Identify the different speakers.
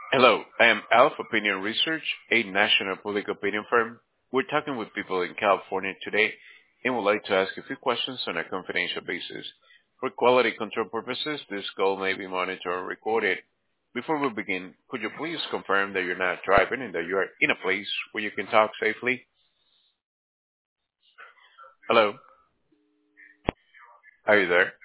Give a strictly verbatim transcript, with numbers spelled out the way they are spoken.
Speaker 1: Hello, I am Alpha Opinion Research, a national public opinion firm. We're talking with people in California today and would like to ask a few questions on a confidential basis. For quality control purposes, this call may be monitored or recorded. Before we begin, could you please confirm that you're not driving and that you are in a place where you can talk safely? Hello, are you there?